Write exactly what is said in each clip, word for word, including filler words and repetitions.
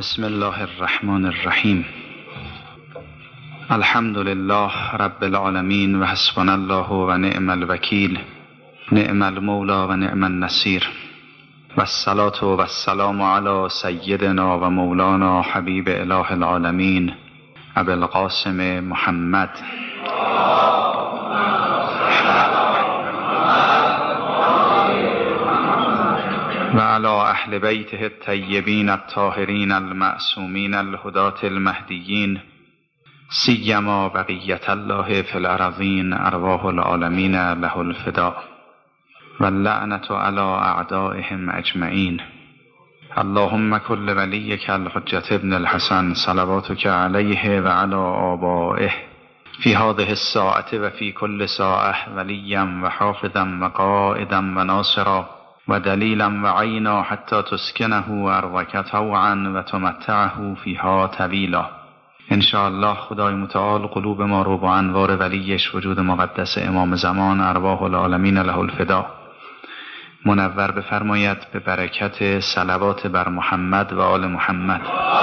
بسم الله الرحمن الرحیم. الحمد لله رب العالمین و حسبنا الله و نعم الوکیل، نعم المولی و نعم النصیر، و الصلاة و السلام علی سیدنا و مولانا حبیب اله العالمین ابی القاسم محمد و علی اهل بیته الطیبین الطاهرین المعصومین الهداة المهدیین، سیما بقیة الله فی الارضین ارواح العالمین له الفداء و اللعنة علی اعدائهم اجمعین. اللهم کل ولیک الحجة ابن الحسن صلواتک علیه و علی آبائه فی هذه الساعة و فی کل ساعة ولیا و حافظا و قائدا و ناصرا و دلیلا و عینا حتی تسکنه ارضک طوعا و تمتعه فیها طویلا. انشاءالله خدای متعال قلوب ما رو با انوار ولیش وجود مقدس امام زمان ارواح العالمین له الفداء منور بفرماید به برکت صلوات بر محمد و آل محمد.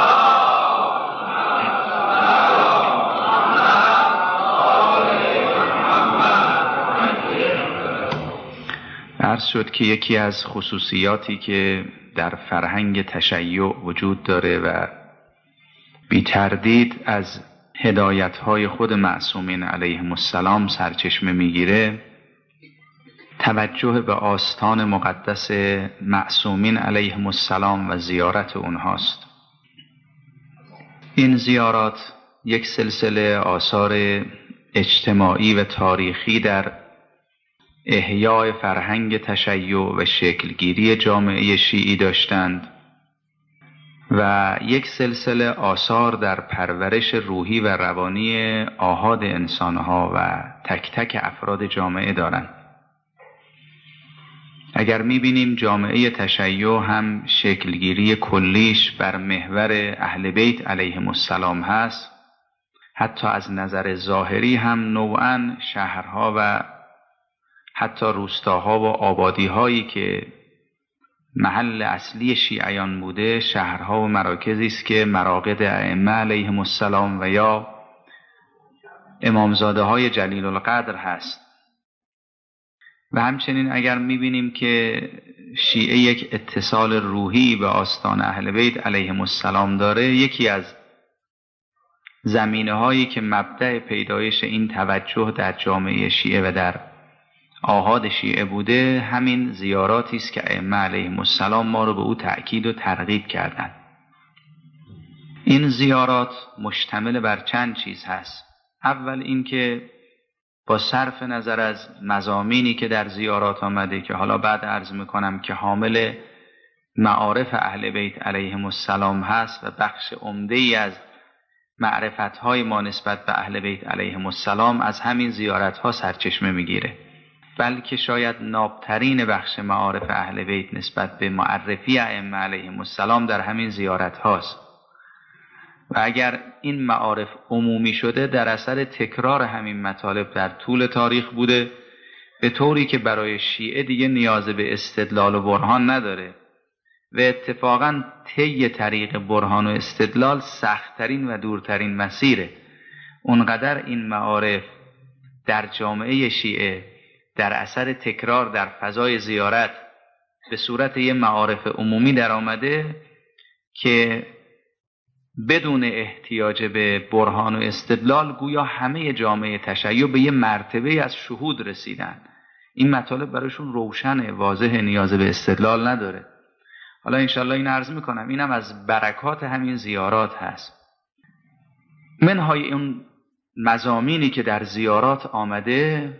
عرض شد که یکی از خصوصیاتی که در فرهنگ تشیع وجود داره و بی تردید از هدایت‌های خود معصومین علیهم السلام سرچشمه میگیره، توجه به آستان مقدس معصومین علیهم السلام و زیارت اونهاست. این زیارات یک سلسله آثار اجتماعی و تاریخی در احیای فرهنگ تشیع و شکلگیری جامعه شیعی داشتند و یک سلسله آثار در پرورش روحی و روانی آحاد انسانها و تک تک افراد جامعه دارند. اگر می‌بینیم جامعه تشیع هم شکلگیری کلیش بر محور اهل بیت علیهم السلام هست، حتی از نظر ظاهری هم نوعاً شهرها و حتی روستاها و آبادی‌هایی که محل اصلی شیعیان بوده شهرها و مراکزی است که مراقد ائمه علیهم السلام و یا امامزاده های جلیل القدر هست. و همچنین اگر می‌بینیم که شیعه یک اتصال روحی به آستان اهل بیت علیهم السلام داره، یکی از زمینه‌هایی که مبدأ پیدایش این توجه در جامعه شیعه و در آحاد شیعه بوده همین زیاراتی است که ائمه علیهم السلام ما رو به او تأکید و ترغیب کردند. این زیارات مشتمل بر چند چیز هست. اول اینکه با صرف نظر از مضامینی که در زیارات آمده که حالا بعد عرض میکنم که حامل معارف اهل بیت علیهم السلام هست و بخش عمده‌ای از معرفت‌های ما نسبت به اهل بیت علیهم السلام از همین زیارت‌ها سرچشمه میگیره، بلکه شاید نابترین بخش معارف اهل بیت نسبت به معرفی ائمه علیهم السلام در همین زیارت هاست. و اگر این معارف عمومی شده در اثر تکرار همین مطالب در طول تاریخ بوده، به طوری که برای شیعه دیگه نیاز به استدلال و برهان نداره و اتفاقاً طی طریق برهان و استدلال سخت‌ترین و دورترین مسیره. اونقدر این معارف در جامعه شیعه در اثر تکرار در فضای زیارت به صورت یه معارف عمومی در آمده که بدون احتیاج به برهان و استدلال گویا همه جامعه تشیع به یه مرتبه از شهود رسیدن. این مطالب برایشون روشنه، واضح، نیاز به استدلال نداره. حالا انشالله این عرض میکنم اینم از برکات همین زیارات هست. منهای اون مضامینی که در زیارات آمده،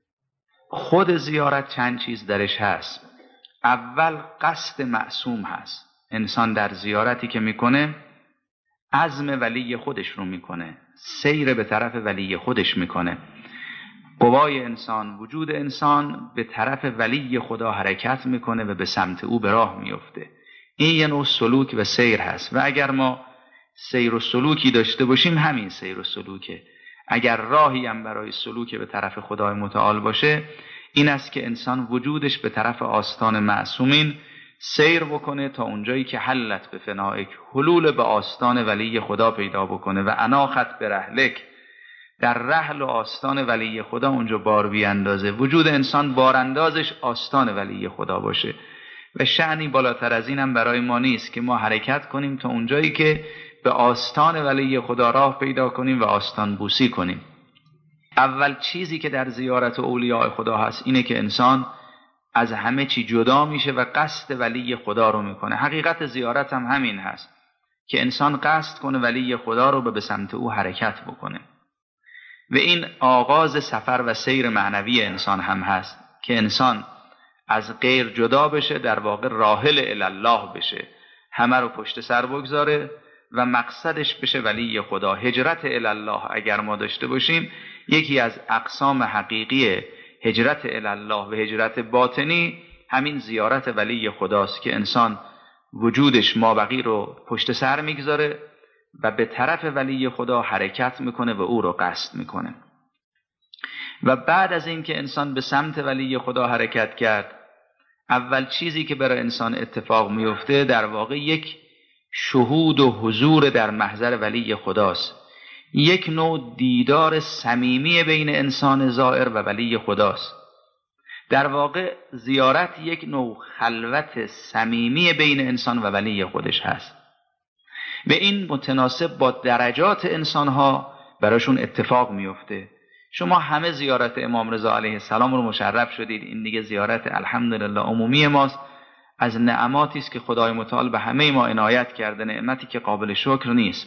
خود زیارت چند چیز درش هست. اول قصد معصوم هست. انسان در زیارتی که میکنه عزم ولی خودش رو میکنه، سیر به طرف ولی خودش میکنه. قوای انسان، وجود انسان به طرف ولی خدا حرکت میکنه و به سمت او به راه میفته. این یه نوع سلوک و سیر هست و اگر ما سیر و سلوکی داشته باشیم همین سیر و سلوکه. اگر راهی هم برای سلوک به طرف خدای متعال باشه این است که انسان وجودش به طرف آستان معصومین سیر بکنه تا اونجایی که حلت به فنائک، حلول به آستان ولی خدا پیدا بکنه و اناخت به رحلک، در رحل و آستان ولی خدا اونجا بار بیاندازه. وجود انسان باراندازش آستان ولی خدا باشه و شأنی بالاتر از اینم برای ما نیست که ما حرکت کنیم تا اونجایی که به آستان ولی خدا راه پیدا کنیم و آستان بوسی کنیم. اول چیزی که در زیارت اولیاء خدا هست اینه که انسان از همه چی جدا میشه و قصد ولی خدا رو میکنه. حقیقت زیارت هم همین هست که انسان قصد کنه ولی خدا رو به سمت او حرکت بکنه و این آغاز سفر و سیر معنوی انسان هم هست که انسان از غیر جدا بشه، در واقع راحل الی الله بشه، همه رو پشت سر بگذاره و مقصدش بشه ولی خدا. هجرت الی الله اگر ما داشته باشیم، یکی از اقسام حقیقی هجرت الی الله و هجرت باطنی همین زیارت ولی خداست که انسان وجودش مابقی رو پشت سر میگذاره و به طرف ولی خدا حرکت میکنه و او رو قصد میکنه. و بعد از این که انسان به سمت ولی خدا حرکت کرد، اول چیزی که برای انسان اتفاق میفته در واقع یک شهود و حضور در محضر ولی خداست، یک نوع دیدار صمیمی بین انسان زائر و ولی خداست. در واقع زیارت یک نوع خلوت صمیمی بین انسان و ولی خودش هست و این متناسب با درجات انسانها براشون اتفاق میفته. شما همه زیارت امام رضا علیه السلام رو مشرف شدید، این دیگه زیارت الحمدلله عمومی ماست، از نعماتی است که خدای متعال به همه ما عنایت کرده، نعمتی که قابل شکر نیست.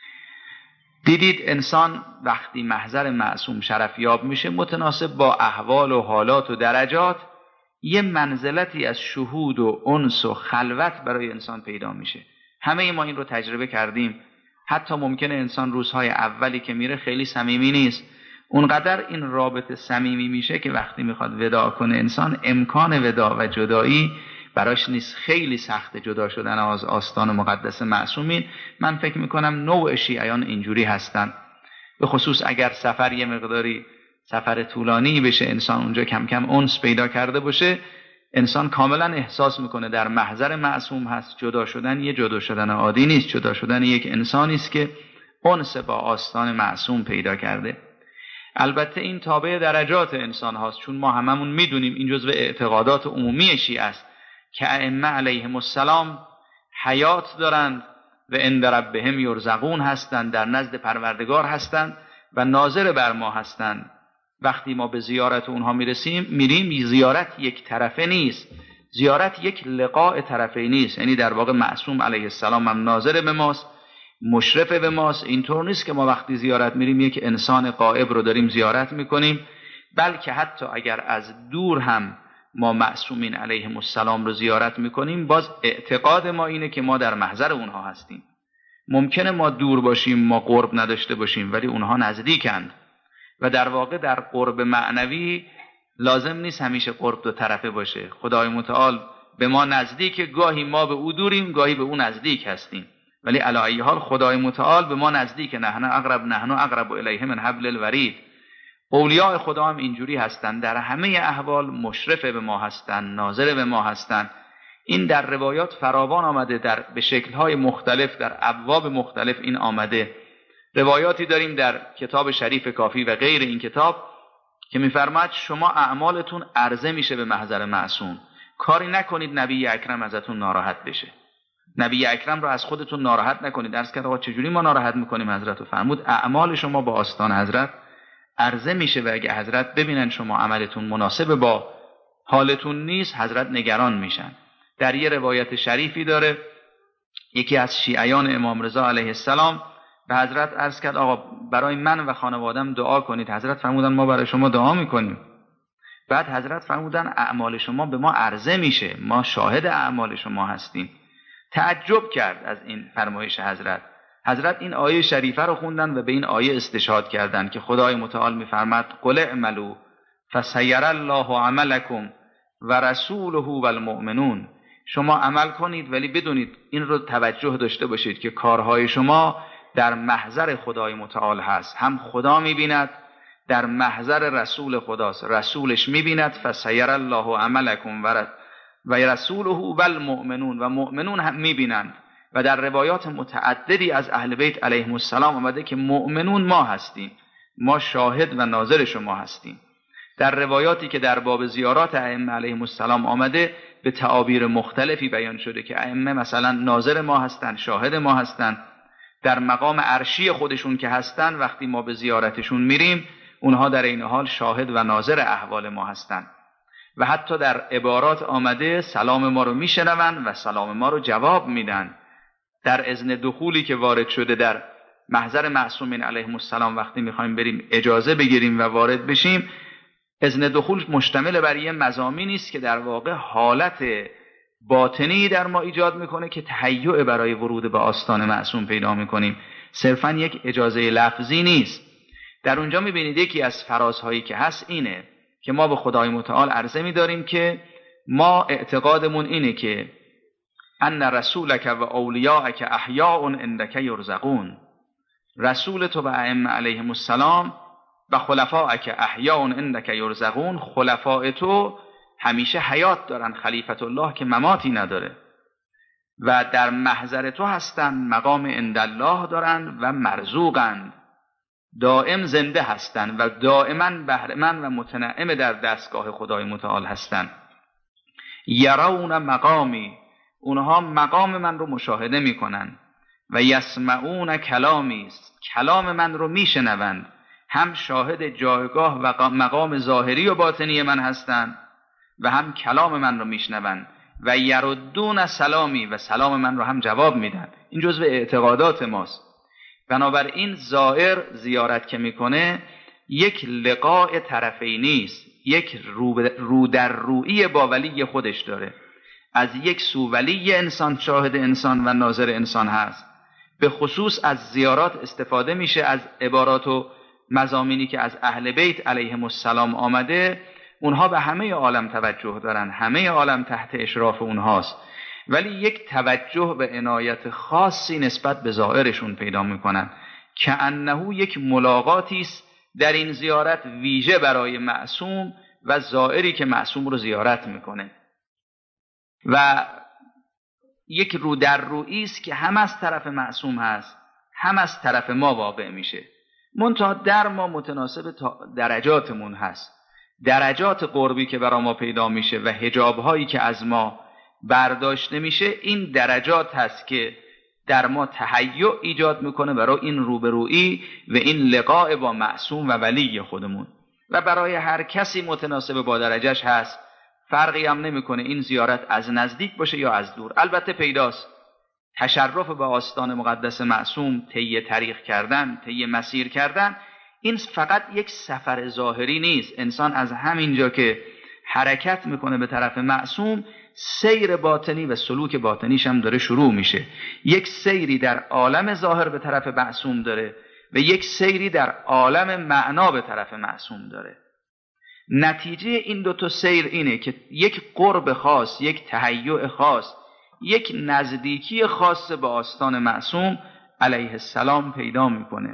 دیدید انسان وقتی محضر معصوم شرفیاب میشه، متناسب با احوال و حالات و درجات یه منزلتی از شهود و انس و خلوت برای انسان پیدا میشه. همه ما این رو تجربه کردیم. حتی ممکنه انسان روزهای اولی که میره خیلی صمیمی نیست، اونقدر این رابطه صمیمی میشه که وقتی میخواد وداع کنه انسان، امکان وداع و جدایی براش نیست. خیلی سخت جدا شدن از آستان مقدس معصومین. من فکر میکنم نوع شیعیان اینجوری هستن، به خصوص اگر سفر یه مقداری سفر طولانی بشه، انسان اونجا کم کم انس پیدا کرده باشه، انسان کاملا احساس میکنه در محضر معصوم هست. جدا شدن یه جدا شدن عادی نیست، جدا شدن یک انسانی است که انس با آستان معصوم پیدا کرده. البته این تابع درجات انسان هاست، چون ما هممون میدونیم این جزو اعتقادات عمومی شیعه است که ائمه علیهم السلام حیات دارند و عند ربهم یرزقون هستند، در نزد پروردگار هستند و ناظر بر ما هستند. وقتی ما به زیارت اونها میرسیم میریم، زیارت یک طرفه نیست، زیارت یک لقاء طرفه نیست. یعنی در واقع معصوم علیه السلام هم ناظر به ماست، مشرف به ماست. اینطور نیست که ما وقتی زیارت میریم یک انسان غائب رو داریم زیارت میکنیم، بلکه حتی اگر از دور هم ما معصومین علیهم السلام رو زیارت میکنیم، باز اعتقاد ما اینه که ما در محضر اونها هستیم. ممکنه ما دور باشیم، ما قرب نداشته باشیم، ولی اونها نزدیکند و در واقع در قرب معنوی لازم نیست همیشه قرب دو طرفه باشه. خدای متعال به ما نزدیک، گاهی ما به او دوریم، گاهی به او نزدیک هستیم، ولی علی ای حال خدای متعال به ما نزدیک. نحن اقرب نحن اقرب الیه من حبل الورید. اولیاء خدا هم اینجوری هستند، در همه احوال مشرف به ما هستند، ناظر به ما هستند. این در روایات فراوان آمده، در به شکل‌های مختلف، در ابواب مختلف این آمده. روایاتی داریم در کتاب شریف کافی و غیر این کتاب که می‌فرماید شما اعمالتون عرضه میشه به محضر معصوم، کاری نکنید نبی اکرم ازتون ناراحت بشه. نبی اکرم رو از خودتون ناراحت نکنید. درس کرد آقا چجوری ما ناراحت میکنیم حضرت؟ رو فرمود اعمال شما با آستان حضرت عرضه میشه و اگه حضرت ببینن شما عملتون مناسب با حالتون نیست، حضرت نگران میشن. در یه روایت شریفی داره یکی از شیعیان امام رضا علیه السلام به حضرت عرض کرد آقا برای من و خانوادم دعا کنید. حضرت فرمودن ما برای شما دعا میکنیم. بعد حضرت فرمودن اعمال شما به ما عرضه میشه، ما شاهد اعمال شما هستیم. تعجب کرد از این فرمایش حضرت. حضرت این آیه شریفه رو خوندن و به این آیه استشهاد کردند که خدای متعال میفرماد قل اعملوا فسیر الله عملکم و رسوله و المؤمنون. شما عمل کنید ولی بدونید، این رو توجه داشته باشید که کارهای شما در محضر خدای متعال هست. هم خدا میبیند، در محضر رسول خداست، رسولش میبیند. فسیر الله عملکم و و رسوله و المؤمنون، و مؤمنون هم میبینند. و در روایات متعددی از اهل بیت علیهم السلام آمده که مؤمنون ما هستیم، ما شاهد و ناظر شما هستیم. در روایاتی که در باب زیارات ائمه علیهم السلام آمده به تعابیر مختلفی بیان شده که ائمه مثلا ناظر ما هستند، شاهد ما هستند. در مقام عرشی خودشون که هستند، وقتی ما به زیارتشون میریم اونها در این حال شاهد و ناظر احوال ما هستند. و حتی در عبارات آمده سلام ما رو میشنوند و سلام ما رو جواب میدن. در اذن دخولی که وارد شده در محضر معصومین علیهم السلام، وقتی میخوایم بریم اجازه بگیریم و وارد بشیم، اذن دخول مشتمل بر یه مضامینی است که در واقع حالت باطنی در ما ایجاد میکنه که تهیع برای ورود به آستان معصوم پیدا میکنیم. صرفا یک اجازه لفظی نیست. در اونجا میبینید یکی از فرازهایی که هست اینه که ما به خدای متعال عرضه میداریم که ما اعتقادمون اینه که ان رسولک و اولیاءک احیاء عندک یرزقون، رسول تو و ائمه علیهم السلام و خلفائک احیاء عندک یرزقون، خلفاء تو همیشه حیات دارن، خلیفت الله که مماتی نداره، و در محضر تو هستن، مقام عند الله دارن و مرزوقن، دائم زنده هستن و دائما بهره‌مند و متنعم در دستگاه خدای متعال هستن. یرون مقامی، اونها مقام من رو مشاهده میکنن. و یسمعون کلامی، کلام من رو میشنوند. هم شاهد جایگاه و مقام ظاهری و باطنی من هستند و هم کلام من رو میشنوند. و یردون سلامی، و سلام من رو هم جواب میدن. این جزء اعتقادات ماست. بنابراین زائر زیارت که میکنه یک لقاء طرفینی است، یک رو در رویی با ولی خودش داره. از یک سو ولی انسان شاهد انسان و ناظر انسان هست. به خصوص از زیارات استفاده میشه، از عبارات و مضامینی که از اهل بیت علیهم السلام آمده. اونها به همه عالم توجه دارن، همه عالم تحت اشراف اونهاست، ولی یک توجه به عنایت خاصی نسبت به زائرشون پیدا میکنن که انه یک ملاقاتی است در این زیارت ویژه برای معصوم و زائری که معصوم رو زیارت میکنه، و یک رو در رویی است که هم از طرف معصوم هست هم از طرف ما واقع میشه. منتها در ما متناسب درجاتمون هست. درجات قربی که برای ما پیدا میشه و حجابهایی که از ما برداشته میشه، این درجات هست که در ما تهیع ایجاد میکنه برای این روبرویی و این لقاء با معصوم و ولی خودمون. و برای هر کسی متناسب با درجهش هست، فرقی هم نمیکنه این زیارت از نزدیک باشه یا از دور. البته پیداست تشرف به آستان مقدس معصوم، طی طریق کردن، طی مسیر کردن، این فقط یک سفر ظاهری نیست. انسان از همینجا که حرکت میکنه به طرف معصوم، سیر باطنی و سلوک باطنیش هم داره شروع میشه. یک سیری در عالم ظاهر به طرف معصوم داره و یک سیری در عالم معنا به طرف معصوم داره. نتیجه این دو تا سیر اینه که یک قرب خاص، یک تهیع خاص، یک نزدیکی خاص به آستان معصوم علیه السلام پیدا میکنه.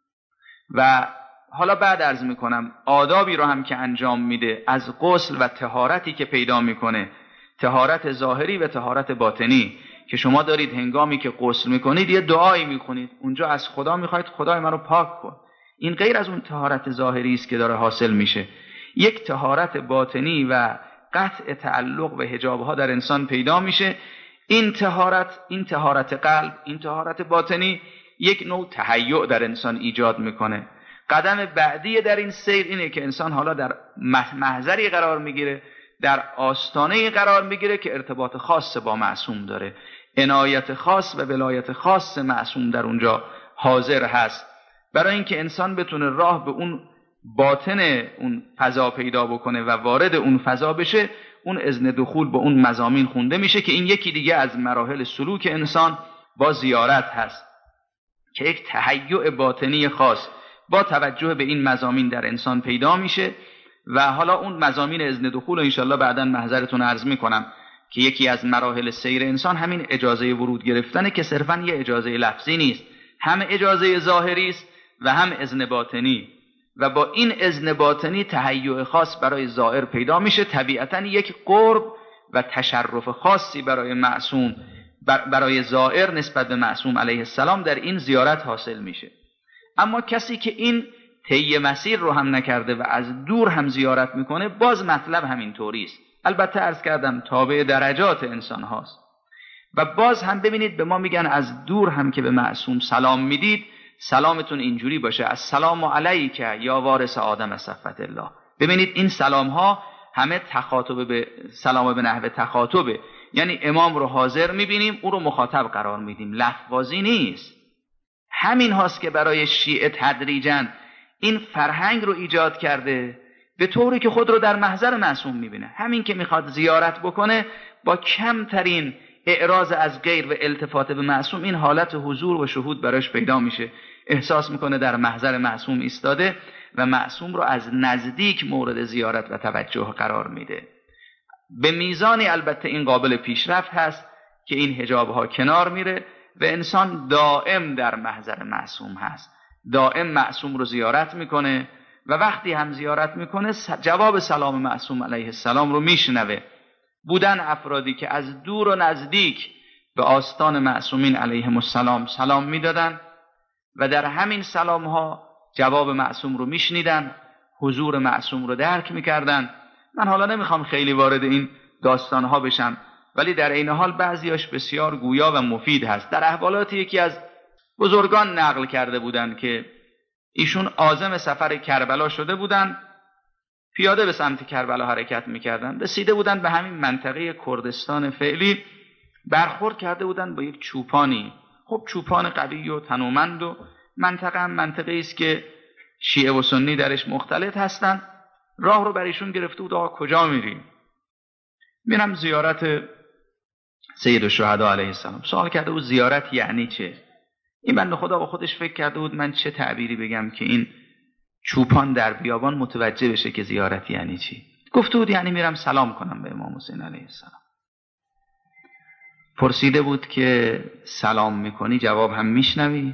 و حالا بعد عرض میکنم آدابی رو هم که انجام میده، از غسل و طهارتی که پیدا میکنه، طهارت ظاهری و طهارت باطنی، که شما دارید هنگامی که غسل میکنید یه دعایی میکنید، اونجا از خدا میخواید خدای منو پاک کن. این غیر از اون طهارت ظاهری است که داره حاصل میشه. یک طهارت باطنی و قطع تعلق و حجابها در انسان پیدا میشه. این طهارت، این طهارت قلب، این طهارت باطنی یک نوع تهیع در انسان ایجاد میکنه. قدم بعدی در این سیر اینه که انسان حالا در محضری قرار میگیره، در آستانه قرار میگیره که ارتباط خاص با معصوم داره، عنایت خاص و ولایت خاص معصوم در اونجا حاضر هست. برای اینکه انسان بتونه راه به اون باطن اون فضا پیدا بکنه و وارد اون فضا بشه، اون اذن دخول با اون مضامین خونده میشه که این یکی دیگه از مراحل سلوک انسان با زیارت هست که یک تهیع باطنی خاص با توجه به این مضامین در انسان پیدا میشه. و حالا اون مضامین اذن دخول رو انشالله بعداً محضرتون عرض میکنم که یکی از مراحل سیر انسان همین اجازه ورود گرفتنه که صرفاً یه اجازه لفظی نیست، هم اجازه ظاهری است و هم اذن باطنی. و با این اذن باطنی تهیع خاص برای زائر پیدا میشه. طبیعتاً یک قرب و تشرف خاصی برای معصوم برای زائر نسبت به معصوم علیه السلام در این زیارت حاصل میشه. اما کسی که این طی مسیر رو هم نکرده و از دور هم زیارت میکنه، باز مطلب همین طوری است. البته عرض کردم تابع درجات انسان هاست. و باز هم ببینید به ما میگن از دور هم که به معصوم سلام میدید، سلامتون اینجوری باشه: السلام علیک یا وارث آدم صفوت الله. ببینید این سلام ها همه تخاطب به سلام به نحو تخاطبه، یعنی امام رو حاضر میبینیم، او رو مخاطب قرار میدیم، لفظی نیست. همین هاست که برای شیعه تدریجاً این فرهنگ رو ایجاد کرده به طوری که خود رو در محضر معصوم میبینه. همین که میخواد زیارت بکنه با کمترین اعراض از غیر و التفات به معصوم، این حالت حضور و شهود براش پیدا میشه، احساس میکنه در محضر معصوم ایستاده و معصوم رو از نزدیک مورد زیارت و توجه قرار میده. به میزانی البته این قابل پیشرفت هست که این حجاب ها کنار میره و انسان دائم در محضر معصوم هست، دائم معصوم رو زیارت میکنه و وقتی هم زیارت میکنه جواب سلام معصوم علیه السلام رو میشنوه. بودن افرادی که از دور و نزدیک به آستان معصومین علیهم السلام سلام میدادن و در همین سلام ها جواب معصوم رو میشنیدن، حضور معصوم رو درک میکردن. من حالا نمیخوام خیلی وارد این داستان ها بشم، ولی در این حال بعضیاش بسیار گویا و مفید هست. در احوالات یکی از بزرگان نقل کرده بودند که ایشون عازم سفر کربلا شده بودند، پیاده به سمت کربلا حرکت میکردن، رسیده بودن به همین منطقه کردستان فعلی، برخورد کرده بودن با یک چوپانی. خب چوپان قوی و تنومند و منطقه هم منطقه است که شیعه و سنی درش مختلط هستن. راه رو بر ایشون گرفته بود: آقا کجا میریم؟ میرم زیارت سید الشهدا علیه السلام. سوال کرده بود زیارت یعنی چه؟ این بنده خدا با خودش فکر کرده بود من چه تعبیری بگم که این چوپان در بیابان متوجه بشه که زیارت یعنی چی. گفته بود یعنی میرم سلام کنم به امام حسین علیه السلام. پرسیده بود که سلام میکنی جواب هم میشنوی؟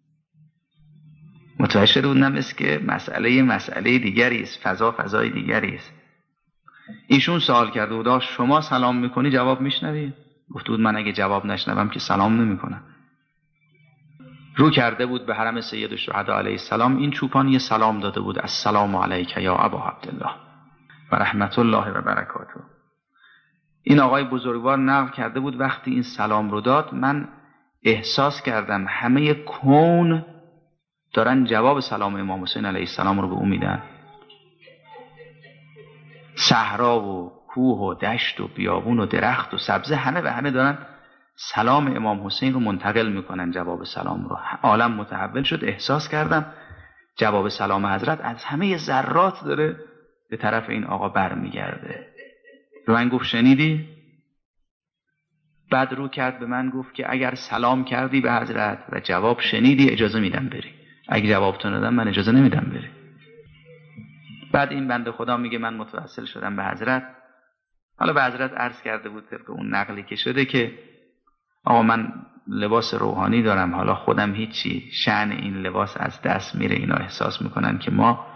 متوجه شده بود نمیست که مسئله مسئله دیگری است، فضا فضای دیگری است. ایشون سوال کرده بود شما سلام میکنی جواب میشنوی؟ گفته بود من اگه جواب نشنوم که سلام نمیکنم. رو کرده بود به حرم سید الشهدا علیه السلام. این چوپان یه سلام داده بود: السلام علیک یا ابا عبدالله و رحمت الله و برکاته. این آقای بزرگوار نقل کرده بود وقتی این سلام رو داد من احساس کردم همه کون دارن جواب سلام امام حسین علیه السلام رو به او میدن. صحرا و کوه و دشت و بیابون و درخت و سبزه همه و همه دارن سلام امام حسین رو منتقل میکنن، جواب سلام رو. عالم متحول شد. احساس کردم جواب سلام حضرت از همه ذرات داره به طرف این آقا برمیگرده. به من گفت شنیدی؟ بعد رو کرد به من گفت که اگر سلام کردی به حضرت و جواب شنیدی اجازه میدم بری، اگه جواب تو ندم من اجازه نمیدم بری. بعد این بنده خدا میگه من متوسل شدم به حضرت. حالا به حضرت عرض کرده بود طبق اون نقلی که شده که آقا من لباس روحانی دارم، حالا خودم هیچی، شأن این لباس از دست میره، اینا احساس میکنن که ما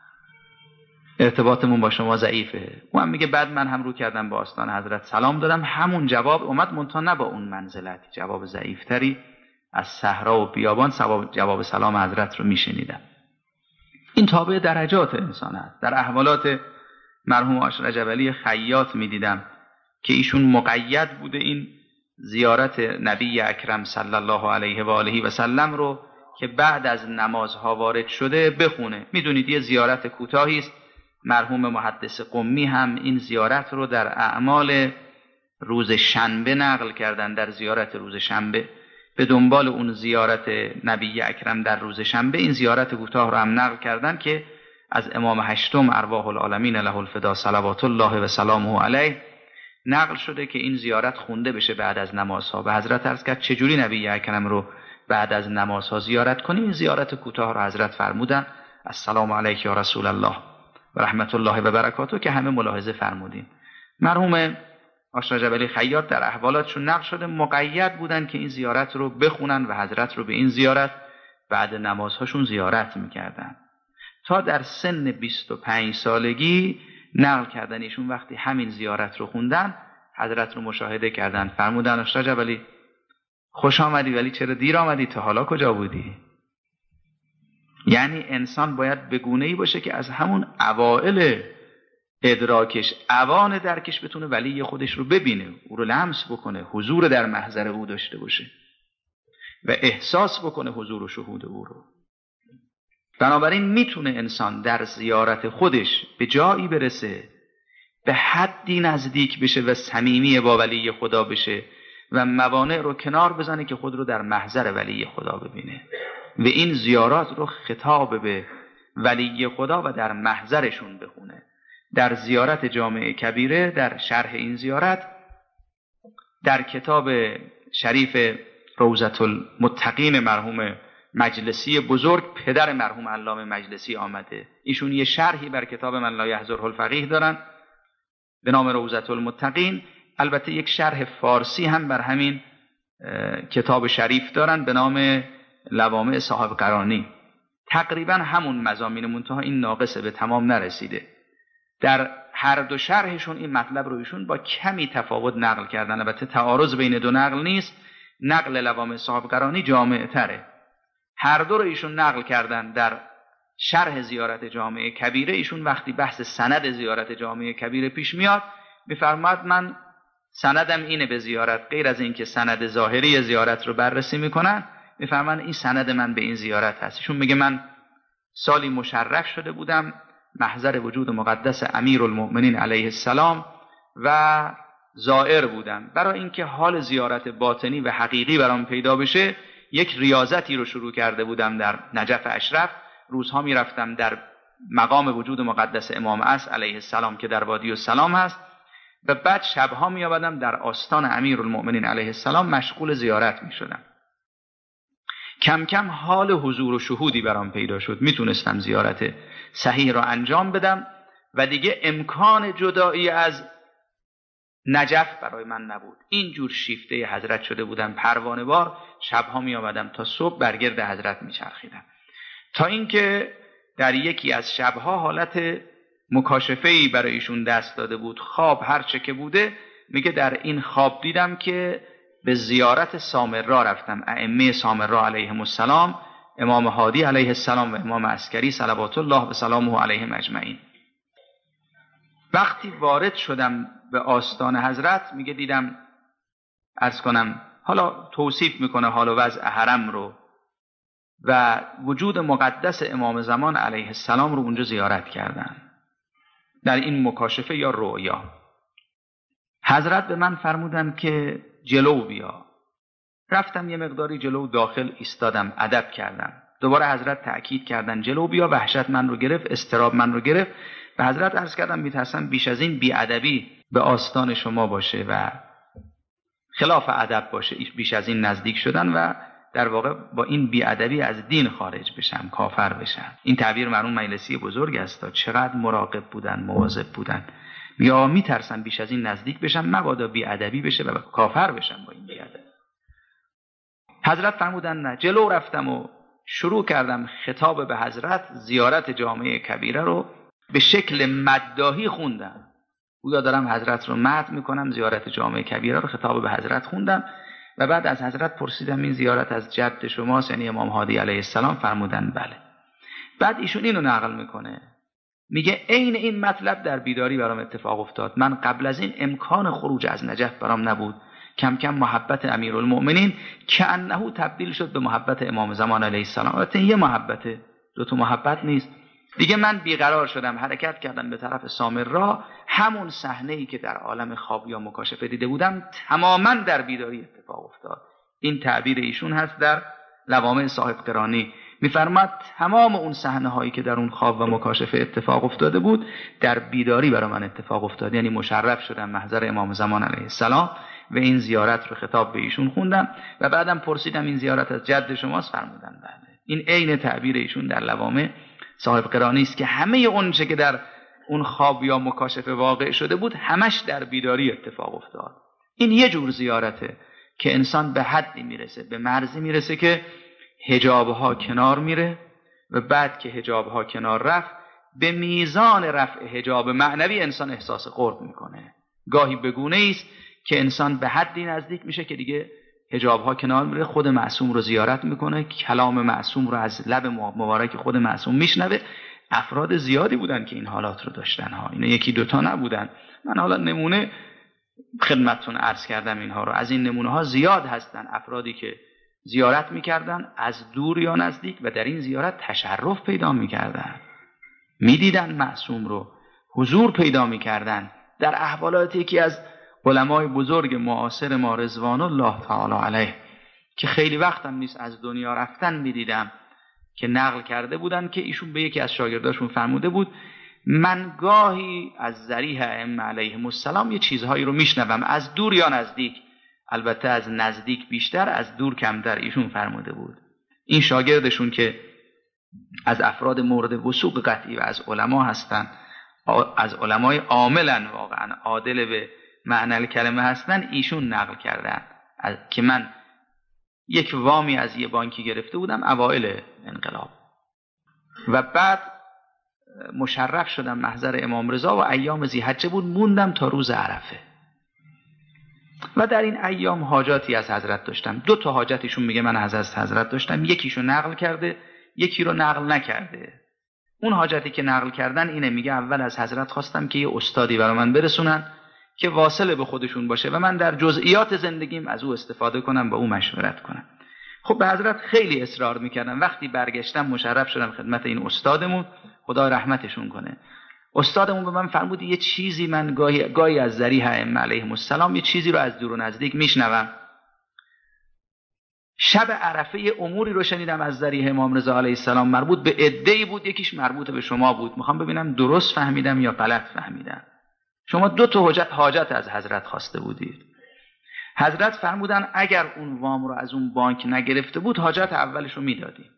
ارتباطمون با شما ضعیفه. او هم میگه بعد من هم رو کردم به آستان حضرت سلام دادم، همون جواب اومد، منتها نه با اون منزلت، جواب ضعیفتری از صحرا و بیابان جواب سلام حضرت رو میشنیدم. این تابع درجات انسان هست. در احوالات مرحوم آش رجبعلی خیاط میدیدم که ایشون مقید بوده این زیارت نبی اکرم صلی الله علیه و آله و سلم رو که بعد از نمازها وارد شده بخونه. میدونید یه زیارت کوتاهی است. مرحوم محدث قمی هم این زیارت رو در اعمال روز شنبه نقل کردن. در زیارت روز شنبه به دنبال اون زیارت نبی اکرم در روز شنبه این زیارت کوتاه رو هم نقل کردن که از امام هشتم ارواح العالمین له الفدا صلوات الله و سلامه علیه نقل شده که این زیارت خونده بشه بعد از نمازها. به حضرت عرض کرد چجوری نبی اکرم رو بعد از نمازها زیارت کنیم؟ این زیارت کوتاه رو حضرت فرمودن السلام علیک یا رسول الله و رحمت الله و برکاته که همه ملاحظه فرمودیم. مرحوم آش رجبعلی خیاط در احوالاتشون نقل شده مقید بودن که این زیارت رو بخونن و حضرت رو به این زیارت بعد نمازهاشون زیارت میکردن. تا در سن بیست و پنج سالگی نقل کردن ایشون وقتی همین زیارت رو خوندن حضرت رو مشاهده کردن. فرمودن استاد جبلی خوش آمدی، ولی چرا دیر آمدی؟ تا حالا کجا بودی؟ یعنی انسان باید به گونه‌ای باشه که از همون اوائل ادراکش، اوان درکش، بتونه ولی خودش رو ببینه، او رو لمس بکنه، حضور در محضر او داشته باشه و احساس بکنه حضور و شهود او رو. بنابراین میتونه انسان در زیارت خودش به جایی برسه، به حدی نزدیک بشه و صمیمی با ولی خدا بشه و موانع رو کنار بزنه که خود رو در محضر ولی خدا ببینه و این زیارات رو خطاب به ولی خدا و در محضرشون بخونه. در زیارت جامع کبیره، در شرح این زیارت، در کتاب شریف روضة المتقین مرحوم مجلسی بزرگ، پدر مرحوم علامه مجلسی آمده. ایشون یه شرحی بر کتاب من لا یحضره الفقیه دارن به نام روضة المتقین. البته یک شرح فارسی هم بر همین کتاب شریف دارن به نام لوامع صاحب قرانی. تقریبا همون مضامین، منتها این ناقصه، به تمام نرسیده. در هر دو شرحشون این مطلب رو ایشون با کمی تفاوت نقل کردن. البته تعارض بین دو نقل نیست، نقل لوامع صاحب قرانی جامع تره. هر دو رو ایشون نقل کردن. در شرح زیارت جامع کبیره ایشون وقتی بحث سند زیارت جامع کبیره پیش میاد میفرماد من سندم اینه به زیارت، غیر از این که سند ظاهری زیارت رو بررسی میکنن میفرمان این سند من به این زیارت هست. ایشون میگه من سالی مشرف شده بودم محضر وجود مقدس امیرالمؤمنین علیه السلام و زائر بودم. برای اینکه حال زیارت باطنی و حقیقی برام پیدا بشه یک ریاضتی رو شروع کرده بودم در نجف اشرف. روزها میرفتم در مقام وجود مقدس امام عصر علیه السلام که در وادی السلام هست و بعد شبها می آمدم در آستان امیرالمؤمنین علیه السلام مشغول زیارت می شدم. کم کم حال حضور و شهودی برام پیدا شد، میتونستم زیارت صحیح رو انجام بدم و دیگه امکان جدایی از نجف برای من نبود. اینجور شیفته حضرت شده بودم، پروانه وار شبها می آمدم تا صبح برگرد حضرت می چرخیدم، تا اینکه در یکی از شبها حالت مکاشفه‌ای برای ایشون دست داده بود. خواب هر چه که بوده، میگه در این خواب دیدم که به زیارت سامرا رفتم، ائمه سامرا علیهم السلام، امام هادی علیه السلام و امام عسکری صلوات الله و سلامه علیهم اجمعین. وقتی وارد شدم به آستان حضرت میگه دیدم، عرض کنم حالا توصیف میکنه حال و وضع حرم رو و وجود مقدس امام زمان علیه السلام رو اونجا زیارت کردن در این مکاشفه یا رؤیا. حضرت به من فرمودن که جلو بیا. رفتم یه مقداری جلو داخل ایستادم، ادب کردم. دوباره حضرت تأکید کردن جلو بیا. وحشت من رو گرفت، اضطراب من رو گرفت. به حضرت عرض کردم میترسم بیش از این بیادبی به آستان شما باشه و خلاف ادب باشه، بیش از این نزدیک شدن و در واقع با این بیادبی از دین خارج بشم، کافر بشم. این تعبیر مرحوم مجلسی بزرگ است. چقدر مراقب بودن، مواظب بودن. یا میترسم بیش از این نزدیک بشم، مبادا بیادبی بشه و کافر بشم با این بیادبی. حضرت فرمودن نه. جلو رفتم و شروع کردم خطاب به حضرت. زیارت جامع کبیره رو به شکل مداحی خوندم. گویا دارم حضرت رو مدح میکنم. زیارت جامع کبیره رو خطاب به حضرت خوندم و بعد از حضرت پرسیدم این زیارت از جد شماست، یعنی امام هادی علیه السلام؟ فرمودن بله. بعد ایشون اینو نقل میکنه، میگه عین این مطلب در بیداری برام اتفاق افتاد. من قبل از این امکان خروج از نجف برام نبود. کم کم محبت امیرالمؤمنین که انه تبدیل شد به محبت امام زمان علیه السلام. البته یه محبته، دو تا محبت نیست. دیگه من بیقرار شدم، حرکت کردم به طرف سامرا. همون صحنه‌ای که در عالم خواب یا مکاشفه دیده بودم تماما در بیداری اتفاق افتاد. این تعبیر ایشون هست در لوامع صاحب قرانی. میفرماد تمام اون صحنه هایی که در اون خواب و مکاشفه اتفاق افتاده بود در بیداری برای من اتفاق افتاد. یعنی مشرف شدم محضر امام زمان علیه السلام و این زیارت رو خطاب به ایشون خوندم و بعدم پرسیدم این زیارت از جد شماست؟ فرمودن بله. این عین تعبیر ایشون در لوامع صاحب قرانی است که همه اون چه که در اون خواب یا مکاشفه واقع شده بود همش در بیداری اتفاق افتاد. این یه جور زیارته که انسان به حدی میرسه، به مرزی میرسه که حجابها کنار میره و بعد که حجابها کنار رفت به میزان رفع حجاب معنوی انسان احساس قرب میکنه. گاهی بگونه است که انسان به حدی نزدیک میشه که دیگه حجاب ها کنار میره، خود معصوم رو زیارت میکنه، کلام معصوم رو از لب مبارک خود معصوم میشنوه. افراد زیادی بودن که این حالات رو داشتن ها، اینا یکی دوتا نبودن. من حالا نمونه خدمتتون عرض کردم اینها رو. از این نمونه ها زیاد هستن، افرادی که زیارت میکردن از دور یا نزدیک و در این زیارت تشرف پیدا میکردن، میدیدن معصوم رو، حضور پیدا میکردن. در احوالات یکی از علمای بزرگ معاصر ما رضوان الله تعالی علیه که خیلی وقتم نیست از دنیا رفتن میدیدم که نقل کرده بودن که ایشون به یکی از شاگرداشون فرموده بود من گاهی از ذریح ائمه علیهم السلام یه چیزهایی رو میشنوم، از دور یا نزدیک، البته از نزدیک بیشتر، از دور کمتر. ایشون فرموده بود. این شاگردشون که از افراد مورد وثوق قطعی و از علما هستن، از علمای عاملن، واقعا عادل به معنی کلمه هستن، ایشون نقل کردن که من یک وامی از یه بانکی گرفته بودم اوائل انقلاب و بعد مشرف شدم محضر امام رضا و ایام ذی‌حجه بود، موندم تا روز عرفه و در این ایام حاجاتی از حضرت داشتم. دو تا حاجتشون میگه من از از حضرت داشتم، یکیشو نقل کرده یکی رو نقل نکرده. اون حاجتی که نقل کردن اینه، میگه اول از حضرت خواستم که یه استادی برای من برسونن که واصله به خودشون باشه و من در جزئیات زندگیم از او استفاده کنم، با او مشورت کنم. خب به حضرت خیلی اصرار میکردم. وقتی برگشتم مشرف شدم خدمت این استادمون، خدا رحمتشون کنه. استادمون به من فرمود یه چیزی من گاهی, گاهی از ذریح ائمه علیهم السلام یه چیزی رو از دور و نزدیک میشنوم. شب عرفه اموری رو شنیدم از ذریح امام رضا علیه السلام، مربوط به عده‌ای بود، یکیش مربوط به شما بود. میخوام ببینم درست فهمیدم یا غلط فهمیدم. شما دو تا حاجت, حاجت از حضرت خواسته بودید. حضرت فرمودن اگر اون وام رو از اون بانک نگرفته بود حاجت اولش رو میدادیم.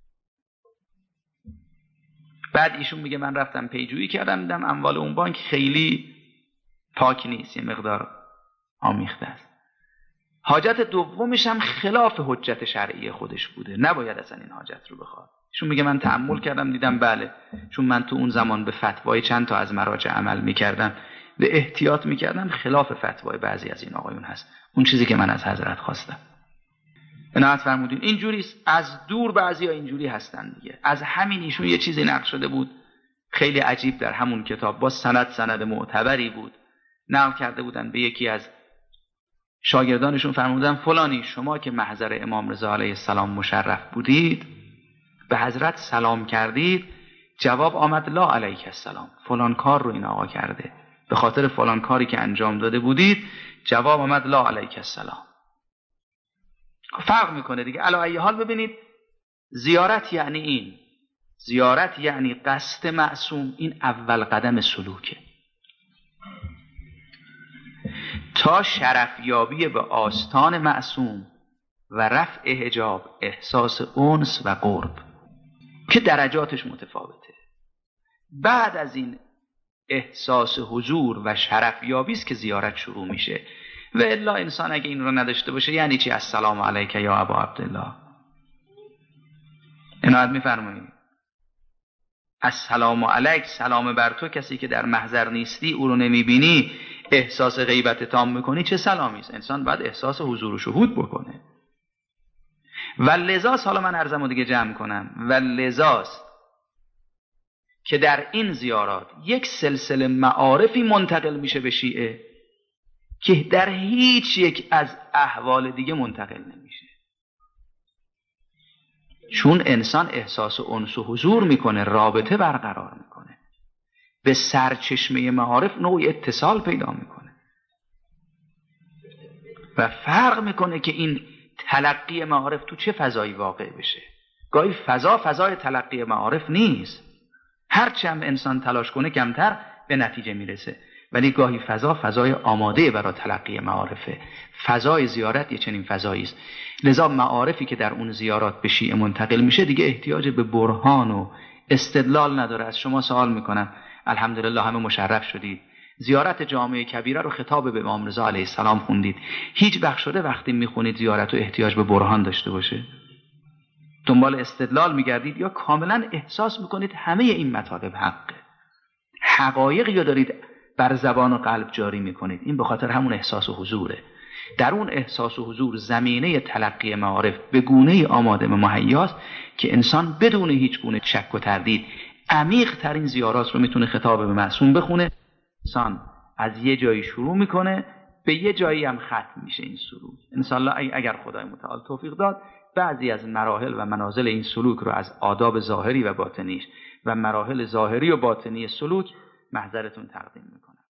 بعد ایشون میگه من رفتم پیجویی کردم، دیدم اموال اون بانک خیلی پاک نیست، یه مقدار آمیخته است. حاجت دومش هم خلاف حجت شرعی خودش بوده، نباید اصلا این حاجت رو بخواد. ایشون میگه من تأمل کردم دیدم بله، چون من تو اون زمان به فتوای چند تا از مراجع عمل میکردم، به احتیاط میکردم، خلاف فتوای بعضی از این آقایون هست اون چیزی که من از حضرت خواستم. عنایت فرمودین اینجوریست، از دور بعضیا اینجوری هستن دیگه. از همین ایشون یه چیزی نقل شده بود خیلی عجیب در همون کتاب، با سند سند معتبری بود، نقل کرده بودن به یکی از شاگردانشون، فرمودن فلانی شما که محضر امام رضا علیه السلام مشرف بودید، به حضرت سلام کردید، جواب آمد لا علیک السلام، فلان کار رو این آقا کرده، به خاطر فلان کاری که انجام داده بودید جواب آمد لا علیک السلام. فرق میکنه دیگه. علی ای حال ببینید، زیارت یعنی این، زیارت یعنی قصد معصوم، این اول قدم سلوکه تا شرفیابی به آستان معصوم و رفع حجاب، احساس انس و قرب که درجاتش متفاوته. بعد از این احساس حضور و شرفیابی است که زیارت شروع میشه. و الا انسان اگه این رو نداشته باشه یعنی چی السلام علیک یا ابا عبدالله؟ عنایت میفرمایید السلام علیک، سلام بر تو، کسی که در محضر نیستی، او رو نمیبینی، احساس غیبت تام میکنی، چه سلامی است؟ انسان باید احساس حضور و شهود بکنه. و لذاست، حالا من عرضمو دیگه جمع کنم، و لذاست که در این زیارات یک سلسله معارفی منتقل میشه به شیعه که در هیچ یک از احوال دیگه منتقل نمیشه. چون انسان احساس انس و حضور میکنه، رابطه برقرار میکنه، به سرچشمه معارف نوع اتصال پیدا میکنه و فرق میکنه که این تلقی معارف تو چه فضایی واقع بشه. گاهی فضا فضای تلقی معارف نیست، هرچی هم انسان تلاش کنه کمتر به نتیجه میرسه، ولی گاهی فضا فضای آماده برای تلقی معارفه. فضای زیارت یه چنین فضایی است. لذا معارفی که در اون زیارات به شیعه منتقل میشه دیگه احتیاج به برهان و استدلال نداره. از شما سوال میکنم، الحمدلله همه مشرف شدید، زیارت جامعه کبیره رو خطاب به امام رضا علیه السلام خوندید، هیچ وقت شده وقتی میخونید زیارت رو احتیاج به برهان داشته باشه؟ دنبال استدلال میگردید یا کاملا احساس میکنید همه این مطالب حقه، حقایقی رو دارید بر زبان و قلب جاری میکنید. این به خاطر همون احساس و حضوره. در اون احساس و حضور زمینه تلقی معارف به گونه‌ای آماده و مهیاست که انسان بدون هیچ گونه شک و تردید عمیق ترین زیارات رو میتونه خطاب به معصوم بخونه. انسان از یه جایی شروع میکنه، به یه جایی هم ختم میشه این سلوک. انشاءالله اگر خدای متعال توفیق داد، بعضی از مراحل و منازل این سلوک رو از آداب ظاهری و باطنیش و مراحل ظاهری و باطنی سلوک محضرتون تقدیم می‌کنم.